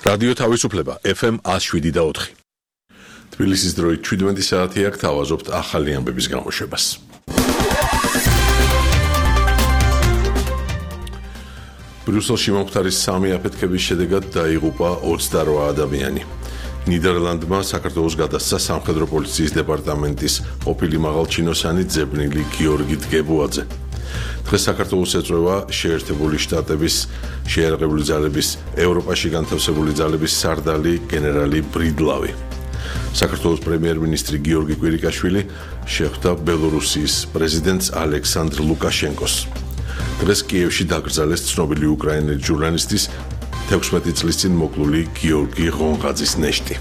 რადიო თავისუფლება FM 107.4. თბილისის დროით 17 საათია, გთავაზობთ ახალი ამბების გამოშვებას. ბრიუსელში მომხდარის 3 აფეთქების შედეგად დაიღუპა 28 ადამიანი. ნიდერლანდმა საქართველოს გადასცა სამხედრო პოლიციის დეპარტამენტის ყოფილი მაღალჩინოსანი ძებნილი გიორგი დგებუაძე. დღეს საქართველოს ეწვევა შეერთებული შტატების შეიარაღებული ძალების ევროპაში განთავსებული ძალების სარდალი გენერალი ბრიდლავი. საქართველოს პრემიერ-მინისტრი გიორგი კვირიკაშვილი შეხვდა ბელორუსიის პრეზიდენტს ალექსანდრ ლუკაშენკოს. დღეს კიევში დაკრძალეს ცნობილი უკრაინელი ჟურნალისტის 16 წლის წინ მოკლული გიორგი ღონღაძის ნეშტი.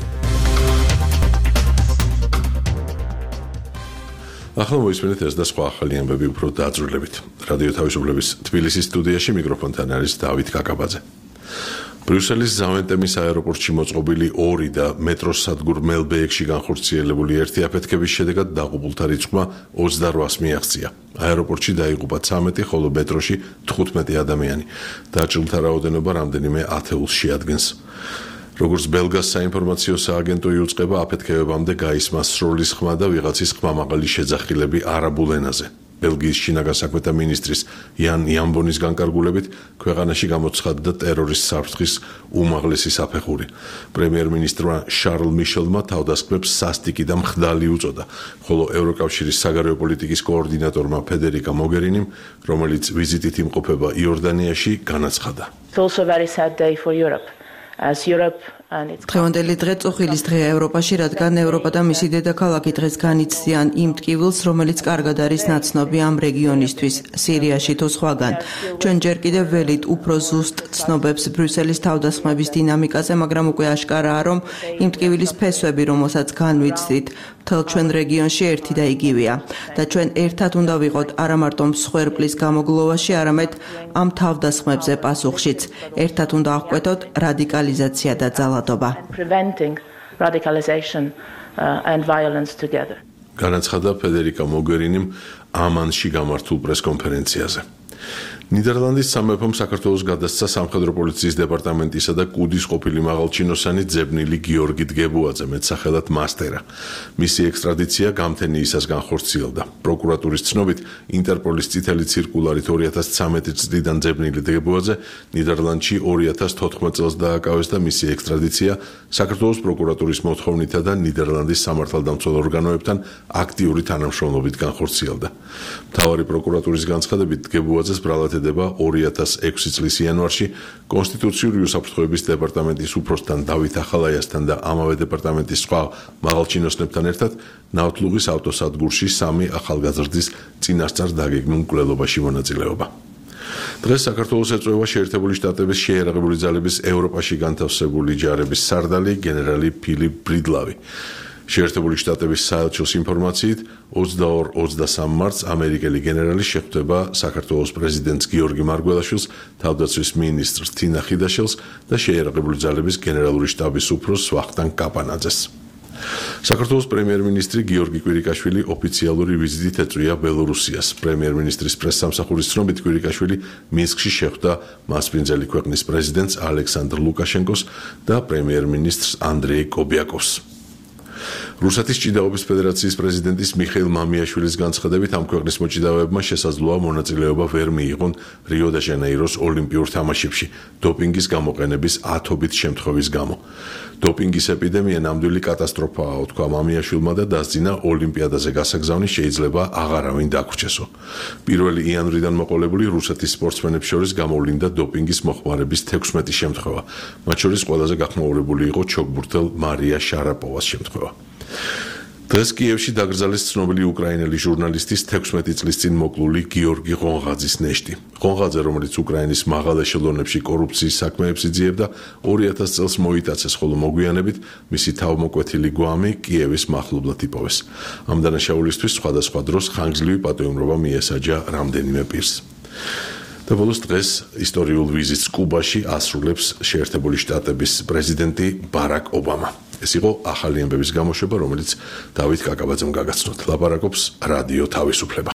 ახლა მოისმენთ ეს და სხვა ახალი ამბები უფრო დაძრულებით. რადიო თავისუფლების თბილისის სტუდიაში მიკროფონთან არის დავით კაკაბაძე. ბრიუსელის ზავენტემის აეროპორტში მოწყობილი 2 და მეტროს სადგურ მელბეექში განხორციელებული 1 აფეთქების შედეგად დაღუპულთა რიცხვმა 28-ს მიაღწია. აეროპორტში დაიღუპა 13, ხოლო მეტროში 15 ადამიანი. დაჭრილთა რაოდენობა რამდენიმე ათეულს შეადგენს. როგორც ბელგას საინფორმაციო სააგენტო იუწყება, აფეთქებებამდე გაისმა სროლის ხმა და ვიღაცის ხმამაღალი შეძახილები არაბულ ენაზე. ბელგიის შინაგან საქმეთა მინისტრის იან იამბონის განკარგულებით, ქვეყანაში გამოცხადდა ტერორის საფრთხის უმაღლესი საფეხური. პრემიერ-მინისტრმა შარლ მიშელმა თავდასხმებს სასტიკი და მხდალი უწოდა, ხოლო ევროკავშირის საგარეო პოლიტიკის კოორდინატორმა ფედერიკა მოგერინიმ, რომელიც ვიზიტით იმყოფება იორდანიაში, განაცხადა. დღევანდელი დღე წუხილის დღეა ევროპაში, რადგან ევროპა და მისი დედაქალაქი დღეს განიცდიან იმ ტკივილს, რომელიც კარგად არის ნაცნობი ამ რეგიონისთვის, სირიაში თუ სხვაგან. ჩვენ ჯერ კიდევ ველით უფრო ზუსტ ცნობებს ბრიუსელის თავდასხმების დინამიკაზე, მაგრამ უკვე აშკარაა, რომ იმ ტკივილის ფესვები, რომელსაც განვიცდით, მთელ ჩვენ რეგიონში ერთი და იგივეა და ჩვენ ერთად უნდა ვიყოთ არა მარტო მსხვერპლის გამოგლოვაში, არამედ ამ თავდასხმებზე პასუხშიც. ერთად უნდა აღკვეთოთ რადიკალიზაცია და ძალადობა. განაცხადა ფედერიკა მოგერინიმ ამანში გამართულ პრესკონფერენციაზე. ნიდერლანდის სამეფომ საქართველოს გადასცა სამხედრო პოლიციის დეპარტამენტისა და კუდის ყოფილი მაღალჩინოსანი ძებნილი გიორგი დგებუაძე, მეტსახელად მასტერა. მისი ექსტრადიცია გამთენიისას განხორციელდა. პროკურატურის ცნობით, ინტერპოლის წითელი ციρკულარით 2013 წლიდან ძებნილი დგებუაძე ნიდერლანდში 2014 წელს დააკავეს და მისი ექსტრადიცია საქართველოს პროკურატურის მოთხოვნითა და ნიდერლანდის სამართალდამცველ ორგანოებთან აქტიური თანამშრომლობით განხორციელდა. მთავარი პროკურატურის განცხადებით, დგებუაძეს ბრალად ედება 2006 წლის იანვარში კონსტიტუციური უსაფრთხოების დეპარტამენტის უფროსთან დავით ახალაიასთან და ამავე დეპარტამენტის სხვა მაღალჩინოსნებთან ერთად ნავთლუღის ავტოსადგურში 3 ახალგაზრდის წინასწარ დაგეგმილ მკვლელობაში მონაწილეობა. დღეს საქართველოს ეწვევა შეერთებული შტატების შეიარაღებული ძალების ევროპაში განთავსებული ჯარების სარდალი გენერალი ფილიპ ბრიდლავი. შეერთებული შტატების საელჩოს ინფორმაციით 22-23 მარტს ამერიკელი გენერალი შეხვდება საქართველოს პრეზიდენტს გიორგი მარგველაშვილს, თავდაცვის მინისტრს თინა ხიდაშელს და შეიარაღებული ძალების გენერალური შტაბის უფროსს ვახტანგ კაპანაძეს. საქართველოს პრემიერ-მინისტრი გიორგი კვირიკაშვილი ოფიციალური ვიზიტით ეწვია ბელორუსიას. პრემიერ-მინისტრის პრესსამსახურის ცნობით, კვირიკაშვილი მინსკში შეხვდა მასპინძელი ქვეყნის პრეზიდენტს ალექსანდრ ლუკაშენკოს და პრემიერ-მინისტრს ანდრეი კობიაკოვს. რუსეთის ჭიდაობის ფედერაციის პრეზიდენტის მიხეილ მამიაშვილის განცხადებით, ამ ქვეყნის მოჭიდავეებმა შესაძლოა მონაწილეობა ვერ მიიღონ რიო-დე-ჟანეიროს ოლიმპიურ თამაშებში დოპინგის გამოყენების ათობით შემთხვევის გამო. დოპინგის ეპიდემია ნამდვილი კატასტროფაა, თქვა მამიაშვილმა და დასძინა ოლიმპიადაზე გასაგზავნის შეიძლება აღარავინ დაგვრჩესო. 1 იანვრიდან მოყოლებული რუსეთის სპორტსმენებს შორის გამოვლინდა დოპინგის მოხმარების 16 შემთხვევა. მათ შორის ყველაზე გახმაურებული იყო ჩოგბურთელ მარია შარაპოვას შემთხვევა. დღეს კიევში დაკრძალეს ცნობილი უკრაინელი ჟურნალისტის 16 წლის წინ მოკლული გიორგი ღონღაძის ნეშტი. ღონღაძე, რომელიც უკრაინის მაღალ ეშელონებში კორუფციის საქმეებს იძიებდა, 2000 წელს მოიტაცეს, ხოლო მოგვიანებით მისი თავმოკვეთილი გვამი კიევის მახლობლად იპოვეს. ამ დანაშაულისთვის სხვადასხვა დროს ხანგრძლივი პატიომრობა მიესაჯა რამდენიმე პირს. და ბოლოს დღეს ისტორიულ ვიზიტს კუბაში ასრულებს შეერთებული შტატების პრეზიდენტი ბარაკ ობამა. ეს იყო ახალი ამბების გამოშვება, რომელიც დავით კაკაბაძემ გაგაცნოთ. ლაპარაკობს რადიო თავისუფლება.